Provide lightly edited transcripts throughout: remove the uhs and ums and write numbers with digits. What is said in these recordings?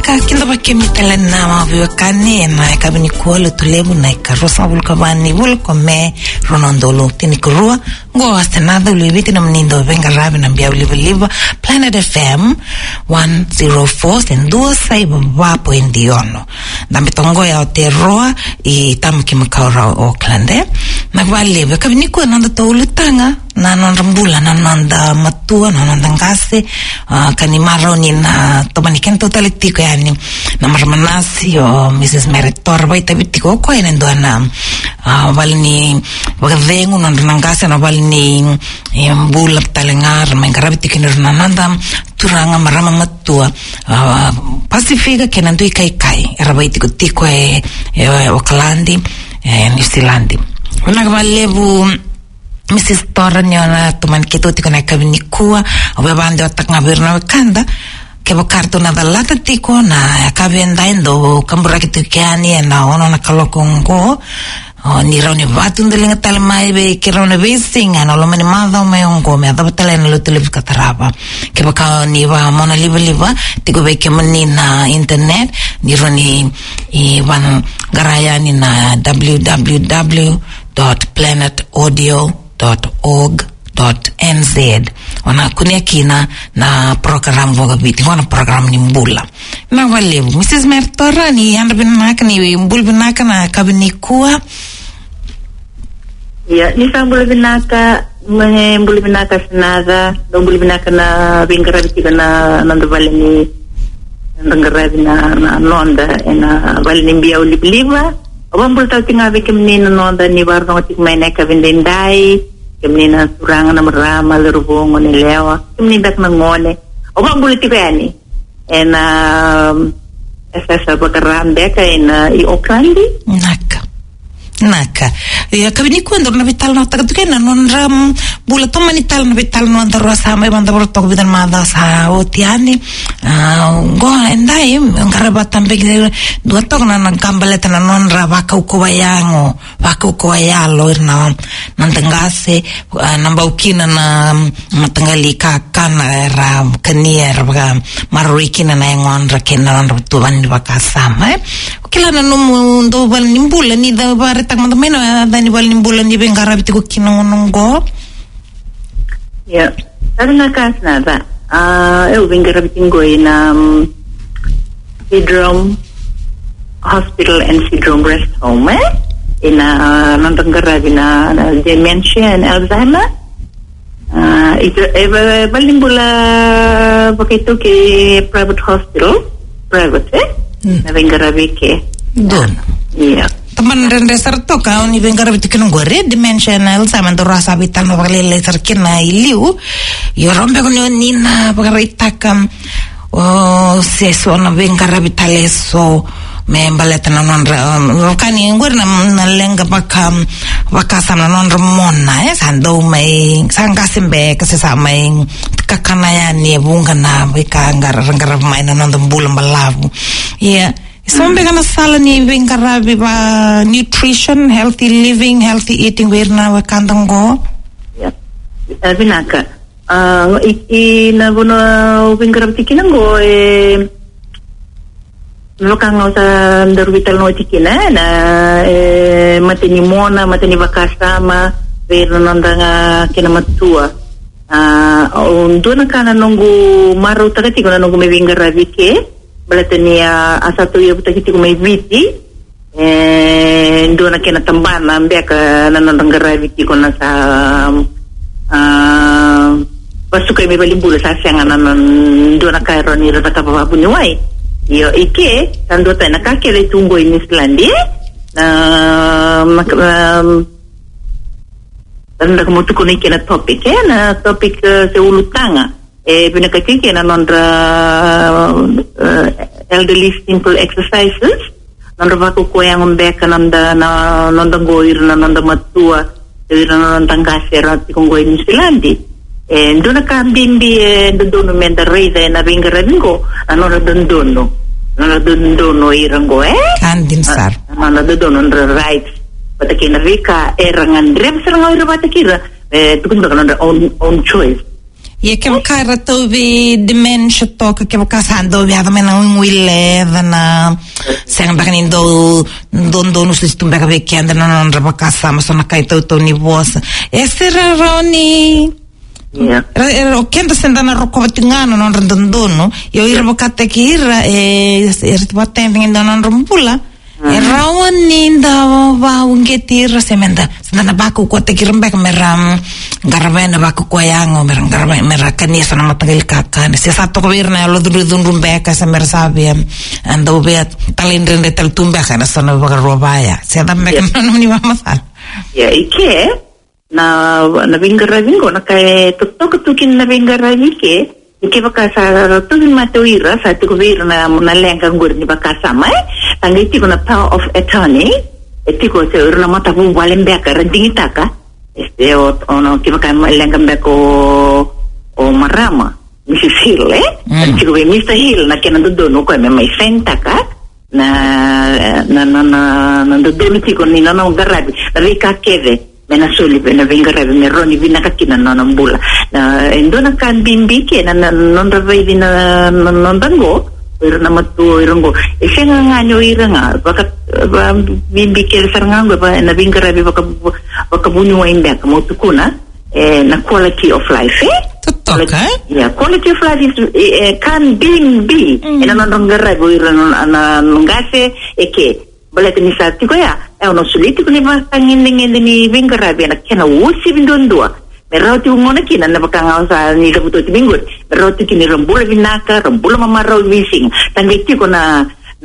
Naka kinda bakemikala na mabiwakane na kabini kuolo tulebu na ikarosa vulkabani vulkome ronondolo tinikurua go astenada ulibiti na mnindo venga rabi na mbia uliva Planet FM 104 sendua saiba wapo indiono na mitongo ya oteroa itamu kimakaura Auckland na waliva kabini kuwa nanda taulutanga na nandambula na nanda matua na nanda ngase kanimaro ni na tomanikento talitiko yani na marmanasi o Mrs. Meritor baita bitiko ko inendo na walni wagavengu nanda ngase na walni mbula talengar mengarabitiko ni nanda turanga marama matua Pasifika kenando ikai erabaitiko tiko Auckland New Zealand una valevu Mrs. Toranyona tuman kito tiko na kabini kuwa obabande otak ngabirna wakanda kebo karto na dalata tiko na kabenda endo kambura kito kiani na ono na kalokongo ni rauni vatu ndelinga talamai be kirone besinga na lomani madha umayongo me adaba talena lutulivu kataraba kebo ka ni wa mona liva tiko beke mani na internet ni roni wan garayani na www.planetaudio.org.nz wana kunia kina na program voga biti wana program ni mbula na walevu Mrs. Mertora ni handa binaka ni mbul binaka na kabini kuwa ya ni mbul binaka mbul binaka sinada mbul binaka na bingara biti na nando vale ni ngarabi na nonda na vale ni mbia ulibliva Obambul tau tinga be kemnina nonda ni warno tik maina ka vendendai kemnina suranga na marama lerubongo ni lewa kemnina dak na ngone obambul tikani ena essa bakarambe ka ena I Auckland naka ya kabini kuando na vital no takatuke na non ram bula tomani tal na vital no andaro sa mai banda borto bidan mada sa otiani go endai ngaraba tambe dua tok na kambaleta na non ra baka ukowayango na nantangase na baukina na matangali kakana ra kanier ba marurikina na ngon ra kenna ran tuan di bakasama kila na mundo bal nimbula ni da bare tak mandameno da ni bal nimbula ni bengara bitiko kinongo ya tarna kasna da eu bengara bitingo ina Syndrome Hospital and Syndrome Rest Home ina nandangara bina dementia and Alzheimer itu bal nimbula bakito ke private hospital private na bengara bike don iya teman dan reser to ka ni bengara bitiko ngore dimensional sama do rasa vital no balele sarkina iliu yo rombe con nina bagaritakam se sono bengara vitaleso me baleta na non kani ngor na lenga baka sama non remona sando mai sangasimbe kasesa mai kakana ya ni bunga na bika ngara mai na non bulan balavu yeah sombe kana sala ni bengara biba nutrition healthy living healthy eating werna wakandango yeah binaka na bono bengara tikinango Lokang sa darwital no tikina na mateni mona mateni bakasama pero nandanga kinamatua unduna kana nongu maru takati kuna nongu mebingara vike balatani asatu ya butakiti kuma viti nduna kena tambana mbeka nanandanga viti kuna sa basuka mebalimbula sa sianga nduna kairo ni rata babu ni wai yo ike tandota na kakele tungo in Islandi tanda kamo tuko na ikena topic na topic se ulutanga binakatike na nondra elderly simple exercises nondra vako koyang umbeka nonda ngoir na nonda matua na nonda ngasera tikongo in Islandi ndona kambimbi dono menda reida na ringo anora dono irango kandin sar ana dono right patakina rika erangan rem serang ira patakira tukun bakana own choice E che cara tovi dementia toca che casando viada mena nguile na sanga bakani do no sistema baka vekenda non raba casa ma sono kai to ni vosa essere roni o kenda sendana rokovatingano non rendono io irbo katekira e ritvatendo non rompula e rawani da va ungetir semenda sendana baku ko tekirembek meram garavena baku ko yango meram garavena merakani sana matagal kakane se sato ko virna lo dun rumbeka se mersabia ando beat talindrende tal tumba kana sana bagarobaya se damme non ni mama sal ya ike na vingaravingo na kai tok tukin na vingaravi ke baka tu matoira sa tu vir na lenga ngur ni baka sama tangi ko na power of attorney etiko se urna mata bu walembeka rendingitaka ono ke baka lenga mbeko o marama Mrs. Hill etiko be Mr. Hill na kena dono ko me mai sentaka na dono tiko ni na ngarabi rika keve mena suli na vingarabi meroni vinakakina nonambula na indona kan bimbi ke na non ravai na non dango irna matu irongo isenga nganyo iranga baka bimbi ke sarangango ba na vingarabi baka bunyo imbe kamo tukuna na quality of life yeah, quality of life is kan bimbi na non ngarabi irna na ngase eke boleh misal tiko ya ono sulit ko ni bangin ni vingarabi na kena usi bindondua merauti umona kina na bakanga sa ni dabuto tibingut merauti kini rambula vinaka rambula mamarau vising tangiti ko na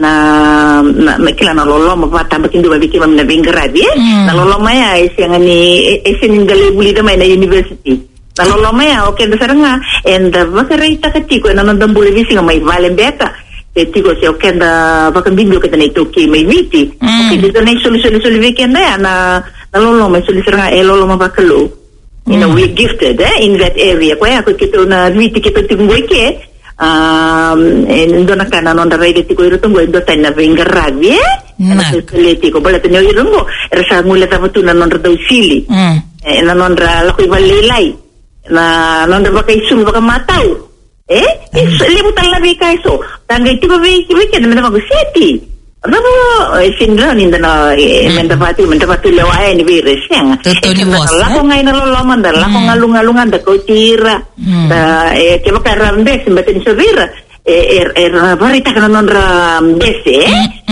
mekila na lolo mapata bakindu babiki na vingarabi na lolo maya esen ngale buli da na university na lolo maya okay da saranga and bakarai takatiko na nandambula vising mai valembeka etiko se okenda bakambindu ka tanay toki may viti okay dito na soli weekend na lolo may soli seranga lolo mabakalo we gifted in that area kaya ako kito na viti kito tinggoy ke ndo na kana non da rede tiko irutong ndo tay na vingarabi na tiko bala tanyo irungo rasa ngula tapatu na non daw sili na non ra lakoy valilay na non da bakay sul baka mataw limutan labi ka iso tangay tiba wiki na maguseti rabo sindra ninda na mendapati lewaya ni virus yang lako ngay naloloman da lako ngalungan da ko tira kaya karambe simbatin sa vira barita ka na non rambese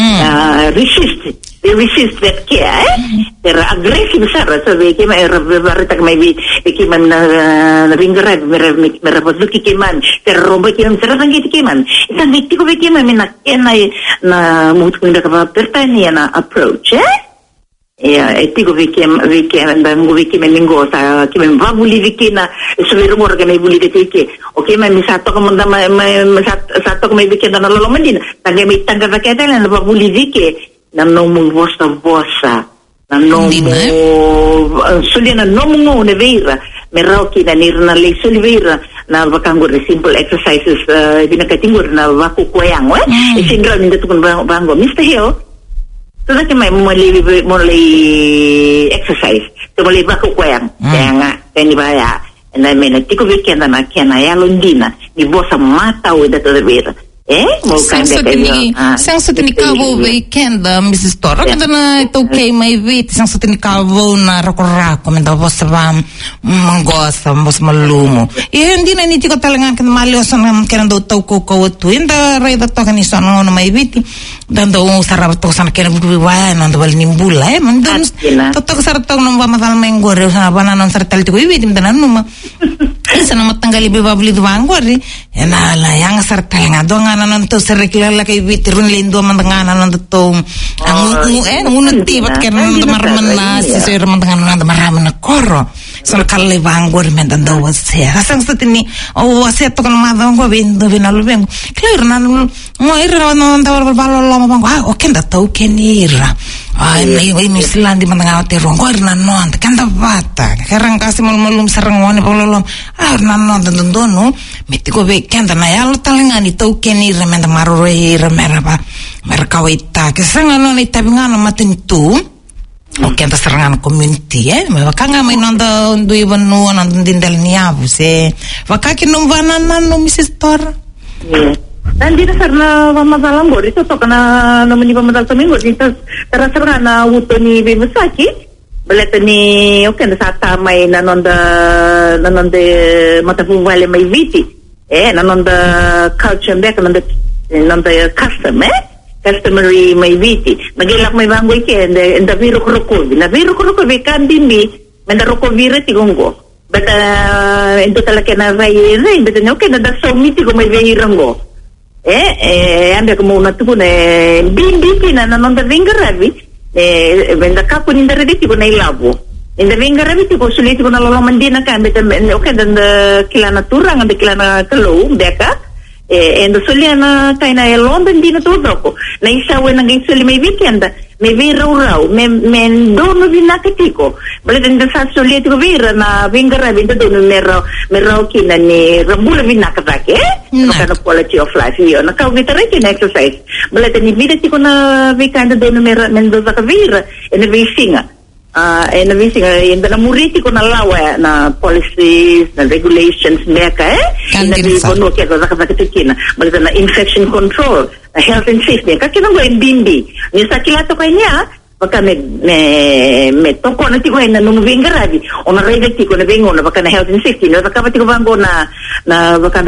resist that care pero aggressive sara so we kima barita ka may kiman na ringarad merapos kiman pero rombo kiman sara sanggit kiman isang giti ko kiman na mutkunda ka pertani na approach etiko vikem ndangu vikem ningo sa kimen babuli vikina suliru mor ka may buli ketike okay may misato ka manda sato ka may vikem na lolo mandin tangga may tangga vaketa na babuli vike na nomu vosa na nomu suli na nomu ne vera merauki na nirna le suli vera na vakangur simple exercises binakatingur na vaku koyang sindra ninda tukun bango Mr. Hill so that may mulai exercise so mulai baku koyang kaya nga kanibaya and I mean tiko weekend na kena ya londina ni bosa mata o dato de vera sang sa tinikavo weekend Mrs. Tora kada na ito okay may wait sang sa tinikavo na rako menda bosa ba manggosa bosa malumo hindi na niti ko talaga kan maliosan kaya daw tau ko tu inda ray dato kanisa no may wait dan daw sarap to sana kaya buwiwaya nando bal nimbula mandon totoo sarap to nung matal menggore sa bananon sartal ti ko wait imdanan no isa na matanggali bibabli duwangori na yang sartal nga do nga nanto sa rekilala kay bitirun lindo mandanganan nanto ang ununti bat kaya nanto maraman na si sir mandanganan nanto maraman na koro so kalibangor mendan daw siya kasang sa tini wasiya to kan madang ko binalubeng clear na mo ira no daw balolo mabang okay da to kenira may mislandi mandangaw terong ko ira no kanda bata karang kasi malum sarang wani balolo na no dono mitiko be kanda na yalo talinga ni to kenira menda marore ira meraba merkawita kasang no ni tabingano matin tu Oke, antas serangan community Wakanga may nanda dui banu nanda dindal niabu se. Wakaki numvananan no Mrs. Tor. Dan di dasar na pamadalang go ito to kana naman ni pamadal sa mingo dito tara na uto ni Bimusaki. Baleta ni okay na sa tamay nanonda matapuvale may viti. Nanonda culture back nanonda custom customary may viti. Magilak may bangoy ke and the viro krokovi. Na viro krokovi kan dimbi menda rokovira tigongo. Bata ito talaga na vayere bata no ke na daso miti ko may vayiranggo. Anda kemuna tu pun bimbi kina nanonda vingaravi venda kapu ninda rediti ko na ilabo. Ninda vingaravi ti ko sulit ko na lolomandina kan beta okay dan kilana turang and kilana kelo deka. And suliana kaina London dina to doko na isa we nang suli may weekend may viraw men dono binakatiko bale den sa sulit ko vira na vingara binda dono mero kina ni rambula binakatake kana quality of life yo na kawitare kin exercise bale den vida tiko na weekend dono men do sa vira en visinga in the muriti ko na lawa na policies na regulations meka na di bono kaya zakazakatikin bali na infection control na health and safety kakina go bimbi ni sa kilato kanya baka me toko na tiko na nung vingarabi ona regati ko na bingo na baka na health and safety na baka tiko bango na baka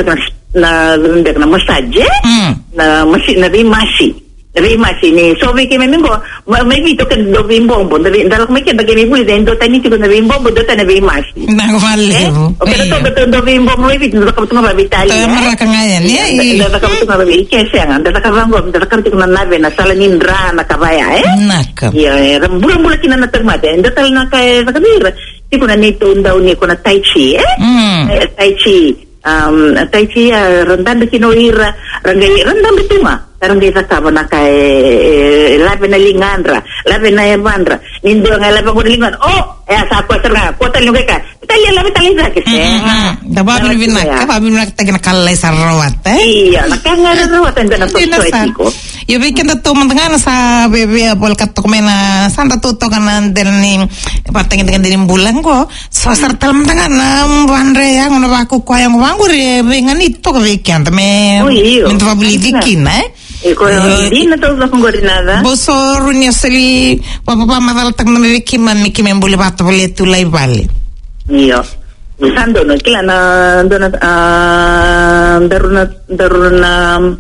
na massage na masi Dari masih ni, so we kami minggu, maybe itu kan dua bimbombo. Dari dalam mereka bagaimana boleh dan tani tu kan bimbombo, dua tani masih. Nak malih. Okey, betul dua bimbombo maybe tu kamu tengah babitali. Mereka kangen ya. Dah kamu tengah babi ikan dah kamu bangun, dah kamu tengah nabe, na salah nindra, na kabaya. Nak. Ya, bulan-bulan kita nak termata. Dah tal nak kaya kabir. Tiku na nito undau ni kuna tai chi, tai chi. Tai chi rendan kinoira, rendan betuma. Karang desa kaba na kay labi na lingandra, labi na yabandra. Nindo nga labi ko lingan. Sa ako nga, kuota nyo ka. Italian labi talisa kasi. Dababi binak tagi nakalay sa rawat Iya, nakangararawat ang na pagsoy ko. Yo bikin to mantangan sa bebe bol katok mena santa tuto kanan ni patengin dengan din bulan ko. So sartal mantangan bandre yang ono aku ko yang wangure bengan itu ko weekend me. Minto pabili dikin Iko hindi na to kung gori nada. Bosor niya sali papa madal tag na mikiman buli bato buli tulay bali. Iyo. Usando no kila na daruna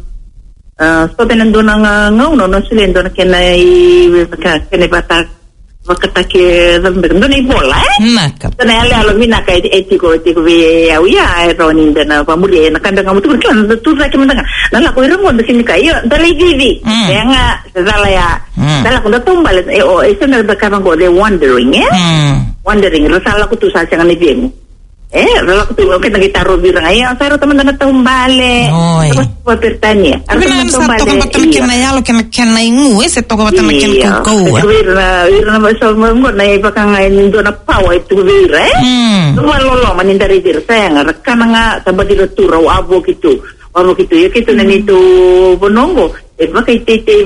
so benendo na ngauno no silendo na kenai bata wakatake zambendo ni bola Nakap. Na alo mina kai etiko we ya ronin na pamuli na kanda ngamu tu kan tu sa kimanda na la ko irongo de sini kai dali vivi nga dala ya dala ko tumbal eso na da kaban go de wondering wondering rasala ko tu sa nga ni biem rala ko tu okay nagitaro birang ay saro taman na tumbale tapos papertanya ano sa to kan kinaya lo kinay ngu se to kan kin ko na so mo na ibakang indo na pawa itu vira lolo manindari dir sayang rekana nga tabadiro turo abo gitu ya gitu na nito bonongo bakay tete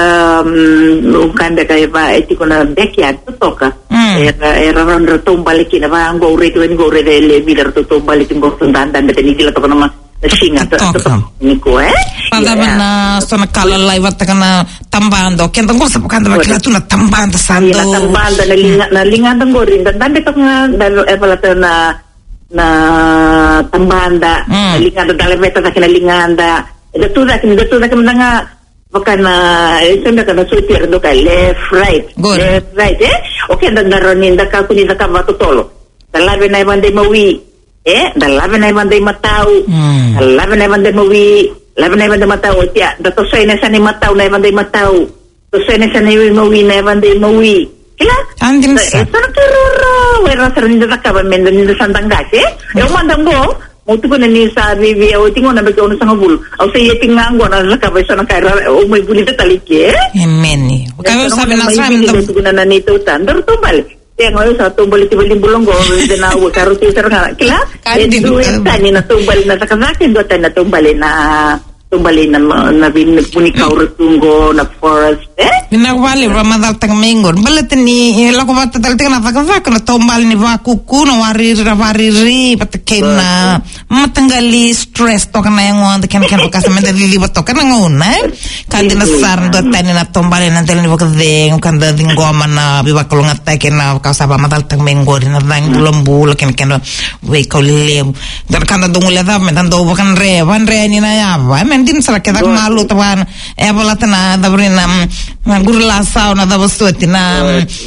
kanda kay ba etiko na backyard toka era ron tumbal kina ba ang go rito le bilar tumbal kin go tundan beteni kila to kana singa to niko pada bana sona kala live takana tambando kento ko sa kanda bakila tuna tambando sando tambando na lingandang go rin dan betok nga palata na tambanda linganda dalebeta sa kinalinganda datu da nga baka na isang na suitir do ka left right okay dan daronin da ka kunin da ka matutolo dalabi na ibang mawi dalabi na ibang matao dalabi na ibang mawi labi na ibang matao tiya dato say na sa ni matao na ibang matao to say na sa ni mawi na ibang mawi kila andin sa ito na kiruro wala sa rin da ka ba mendo ni sandang gasi umandang go Mutu ko na ni sa bibi o tingo na bigyan sa ngabul. Aw sa yeting nganggo na sa kabay sa nakara o may bulita taliki. Amen. Kayo sabi na sa amin to na nito tandar tumbal. Kaya ngayon sa tumbal itibali bulong go na wa karuti sir nga. Kila? Tani na tumbal na sa kasakin do na tumbal na binunikaw rutungo na forest Vinagwali ramadal tang minggur balatni lako bata tal tina taka na tombal ni vakuku no wariri patakena matangali stress to kana yang ken bakasamenda vivi to kana ngona kadina sar do tani na tombal na tel ni bakadeng kanda dingoma na bibakolo ngata kena kasaba madal tang minggur na dang bulombul ken we kolile dar kanda dungule da men do bakan re ni na ya men din sara kedak malu tawan balatna dabrina gurla sauna da bastuati na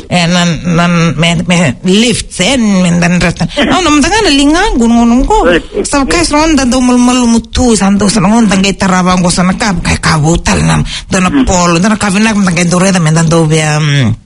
me lift men dan rata no mtanga linga gunung ko sa kai ronda do mal mutu santo sanong tangay tarabang ko sana kai kabutal nam do na polo do na kavinak tangay doreda men dan do bia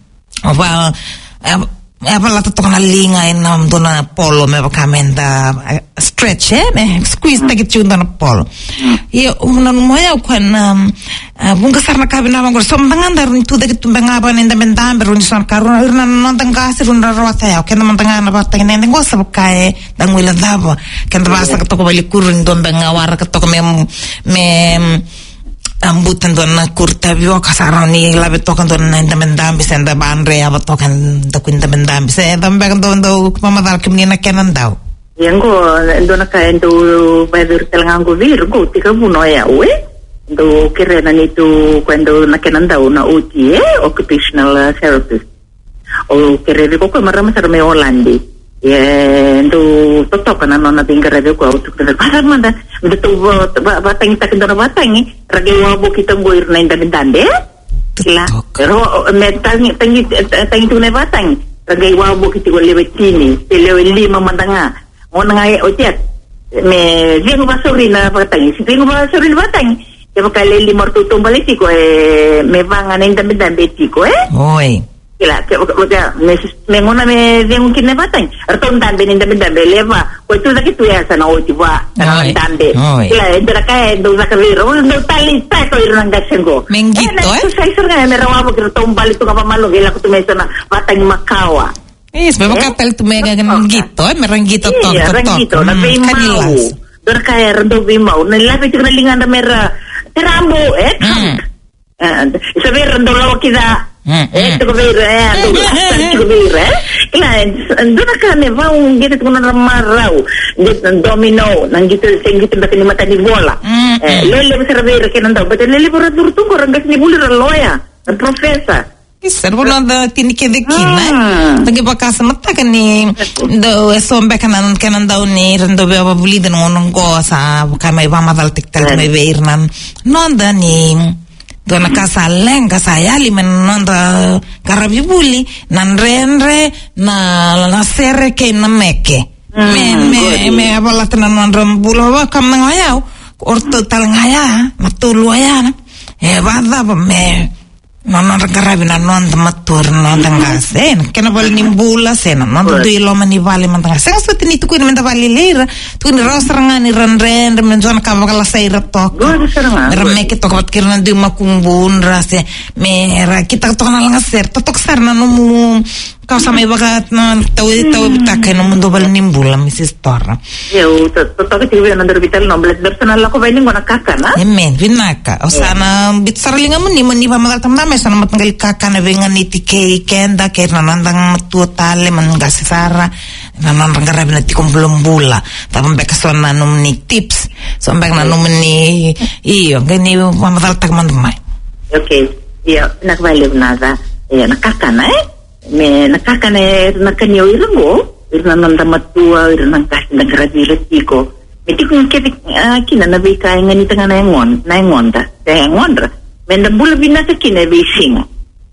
la to na linga nam do na polo me bakamenda stretch me squeeze take it na polo yo unan moya kwan bunga sarna kabina mangor sombangan darun tu dagi tumbenga ba nenda bendam berun san karuna irna nontan gasir undra rawata ya kena mantanga na ba tang nenda ngosa bukae dangwila daba kenda basa to ko bali kurun dombenga war to ko me ambutan don na kurta biwa kasarani labe tokan don na indamendam bisenda banre aba tokan da indamendam bisa dambe don do mamadal kimnina kenan daw yango don ka endo badur telangango virgo tika buno ya we do kerena nitu cuando na kenan daw na OT occupational therapist o kerere ko marama sarme Holandi endo totok na nona tinggarade ko auto kena pasar manda betu batang tak ndona batang rage wabo kita ngoir na indamendande kila ro tangi tu na batang rage wabo kita lewetini lima mandanga onanga ojet me vengo basuri na batang si vengo basuri na batang ya bakal lima tutum baliti ko me vanga na indamendande tiko oi kila me ngona me vengo kine batang arton dambe indamendande leva ko tu lagi tu ya sana oti wa dambe kila endra ka do zakaviro do talita ko irang gasengo mengito sai surga me rawa ko tombal itu ka malo gela ko tu me sana batang makawa memang katel tu mega mengito merengito to rengito na be mau dorka rendo be mau na labi tu na lingan na mera terambo saber rendo lawa kita tu ko ver kila dona ka me va un gete ko na marau domino nang gitu sengito ba ni mata ni bola lele saber ke nanda betul lele por turtu ko rangas ni bulir loya professor Servo da tini ke dekina tagi bakasa mata kani do sombe kanan da ni rendo be abuli den ngonon go sa kamay ba madal tiktal me beirnan nonda ni do na casa lenga sayali men nonda karabibuli nan renre na serre ke na meke me abalat na non rambulo wa kam ngayau orto tal ngaya matulu aya bada me non ragarabi na non matur non dangasen kena bal nimbula sena non do ilo mani vale mantanga sen suti ni tukuni menta vale leira tukuni rosranga ni ranren men zona ka bakala saira tok remme ke tok kirna du makumbun rase me ra kita tok na langa ser tok sarna no mu ka sa may bagat na taw takay no mundo bal nimbula misis torra yo tok ti na derbital no blas personal ko bainin ko nakaka na men vinaka o sana bitsarlinga mo ni pa magal tamdam sana matanggal kakana vengan itike kenda ke nanandang matutale mangasara nanandang garabi na tikom bulombula tapang beka so nanum ni tips so beka nanum ni iyo gani mamadal tagmandumay okay iyo nakbalib nada nakakana me nakakana nakanyo irango irananda matua iranang kas nagarabi tiko Meti kung kina na bay kaya nga nita nga na engonda. Menda bula binasa kina bay singa.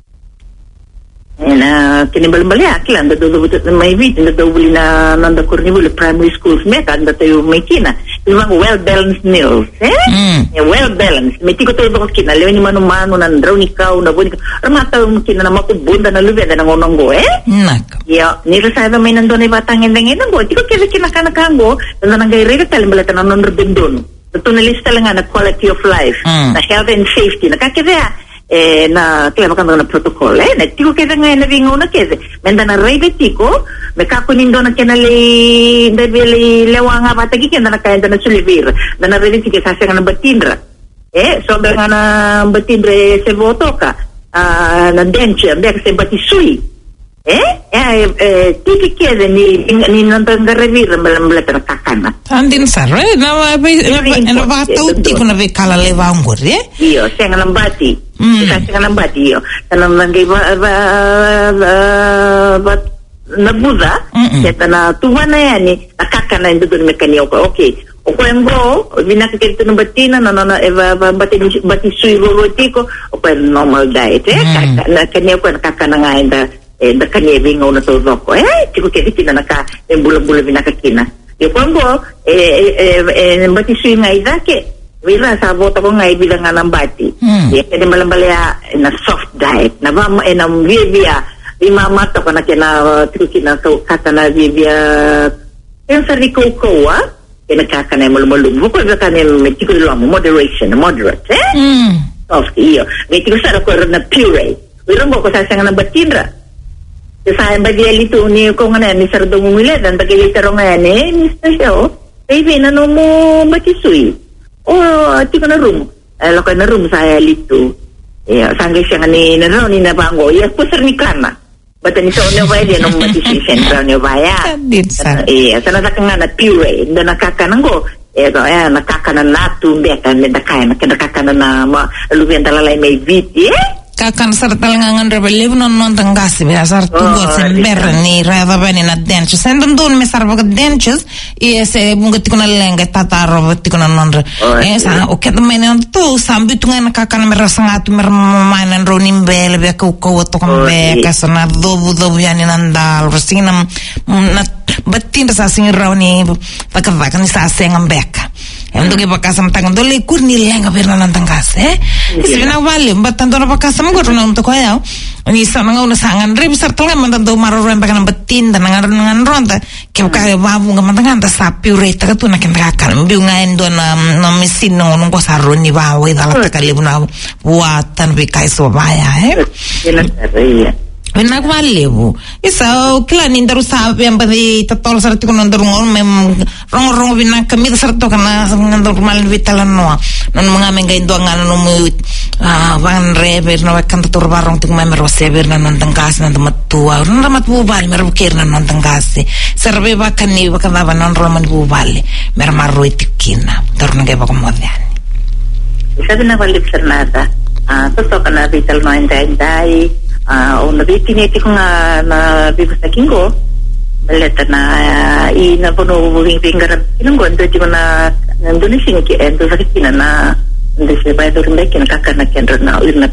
Kinibal-bali akila, anda do may bit, anda do buli na nanda kurnibuli primary schools meka, anda tayo may kina. Yung well-balanced meals, well-balanced. Meti ko tayo bakos kina, lewa ni mano-mano, nandraw ni kao, nabo ni kao. Ramata yung kina na makubunda na lubi, anda nangononggo, Naka. Nirasada may nandun ay batang endang-endang, di ko kaya kinakanakango, nanda nang gairega talim balata na nonrbindon. Ito nalista lang nga na quality of life, na health and safety, nakakivea. Na kaya makanda na protocol na tiko kaya nga na bingo na kaya menda na rebe tiko me kakunin do na kinali debili lewa nga batagi kaya na kaya na sulivir na rebe tiko sa nga na batindra so nga na batindra se voto ka na denture mbeka se batisui tiki kede ni nantangaravira mbeletera kakana andin sarre na ba tauti kuna ve kala leva ngore iyo senga nambati senga nambati iyo tanambangi ba nabuza keta na tuvana yani kakana ndudu mekani okay okwengo vinaka kete numbatina na eva batisui rotiko okwen normal diet na kanya okwen kakana ngaenda da kanya vinga una tozoko tiko kete tina naka embula vinaka kina yokwengo batisui ngaidake vira sa bota ko ngai bilang nambati kede malambalea na soft diet na vama na via mama to kana kena tiko kina kata na via pensa riko kena kakana malu-malu bukan kakana metiko lama moderate soft iyo metiko sara ko na puree wirong ko sa sanga na batindra sa badia lito ni ko ngana ni sardong ngile dan bagi lito ngane ni special baby na no mo batisui tiko na room lokay na room sa lito sangay siya ni na ni na bango pusar ni kana bata ni sono ba dia no matisi central ne baya sana takanga na puree ndo nakakana ngo nakakana natu mbeka nda kaya nakakana na lubian talalay may viti kakan sartal ngangan rebele non tangasi be asar tungo sember ni rada bani na dentures sendon don me sarva dentures se mungati kuna lenga tataro tikuna non sa oket menen to sambi tunga na kakan merasangatu mermanan ronim bel be ko to kombe kasana dobu yani nandal rasinam na batin sa sing rauni pakakan sa sengam beka Untuk ipakasam tangan dole kurni lenga berna nantangkas isina wali batando na pakasam ko na untuk kaya ni sana nga una sangan re bisar tangan mantanto maro ren pakan betin dan ngan ronda ke ka babu nga mantangan ta sapi reta ka tu na kendakan biu nga endo na mesin no ko sarro ni bawo dala ta kali buna buatan bi kai so baya Benak malebu. Isa kila ni daru sabi yang beri tatol sarti kono daru ngol mem rong benak kami sarto kana daru malin vitalan noa. Non mengamen ga indo ngana no mu van reber no kan tatur barong tung mem roseber nan tangkas nan matua. Non ramat bu bal mer bukir nan tangkas. Serbe bakan ni bakan ba non roman bu bal. Mer marro itikina. Daru nge ba komodian. Isa na balik sernada. To kana vital no indai una vitineti ko nga na bibasa kingo baleta na ina pono vingar kingo ando tiko na nandun sinki ando sakina na ando se ba do rimbe kin kakana kendro na urna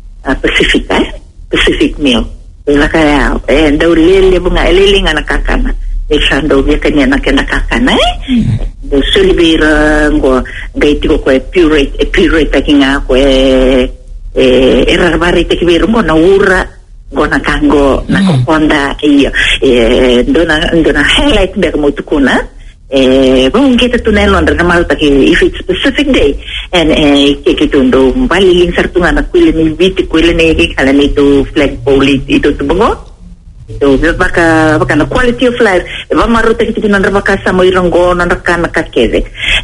Pacific meal la kaya ando lele bunga elelinga na kakana eshando vya kanya na kenda kakana do sulibira ngo gaitiko ko puree takinga ko era barite que vieron con urra con kango na kokonda iyo dona highlight ber mo tukuna bon kita tunel on na malta ki if it's specific day and kikitundo baliling sartunga na kuile ni viti kuile ni kala nito flag pole ito tubo ito baka na quality of life va maruta kitu nandra baka sa mo irongo nandra kana kakede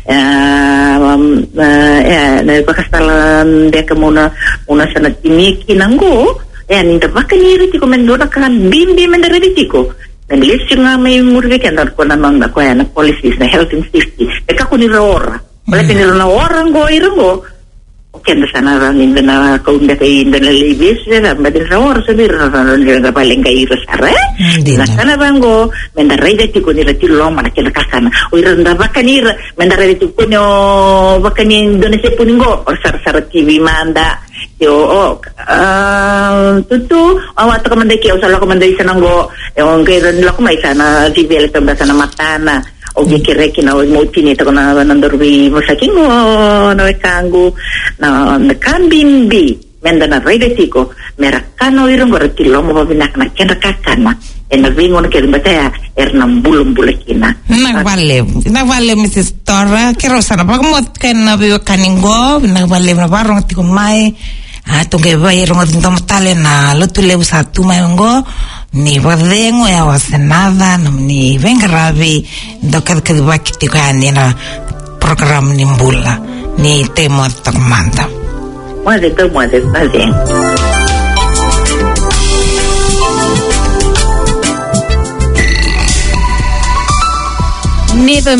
na baka stala deka muna sana tiniki nango ninda baka niri tiko mendona kan bimbi mendaredi tiko dan lesi nga may murve kanda ko na nanda ko na policies na health and safety eka ko ni ora wala pinilo na ora ngo irongo kenda sana rangin na kaunda kay na libis na madin sa ora sabir na paling kay rosare na sana bango menda rede tiko ni retilo mana kenda kakana o iranda bakanira menda rede tiko no bakanin donese puningo or sar TV manda yo tutu awat ka manda ki usala ko manda isa nango yung kay la ko may sana civil to ba sana matana o gikireki na mo tinita ko na nandorbi mo sa kingo no kangu na kambimbi menda na redetiko merakano irong gorotilo mo babinak na kenakakana na vingo na kelbataya ernam bulakina nagvale Mrs. Torra kero sana pagmot ken na biyo kaningo nagvale na barong tiko mai tunge ba irong tintomatale na lutule usatu maiongo ni wadengo ya wasenada ni vengarabi dokad kadibaki ko yani na program ni mbula ni temo takmanda muade Never